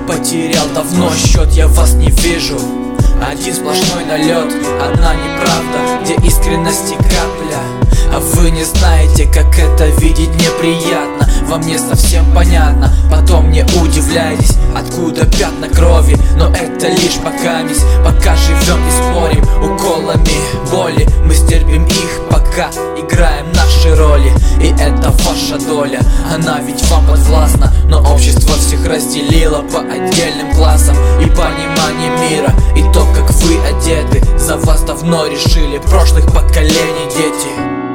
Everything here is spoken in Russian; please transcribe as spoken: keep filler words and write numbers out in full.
потерял давно счет, я вас не вижу. Один сплошной налет, одна неправда, где искренность и капля. А вы не знаете, как это видеть неприятно. Вам не совсем понятно, потом не удивляйтесь, откуда пятна крови. Но это лишь покамись, пока живем и спорим уколами боли. Мы стерпим их, пока играем наши роли. И это ваша доля, она ведь вам подвластна. Но общество всех разделило по отдельным классам. И понимание мира, и то, как вы одеты, за вас давно решили прошлых поколений дети.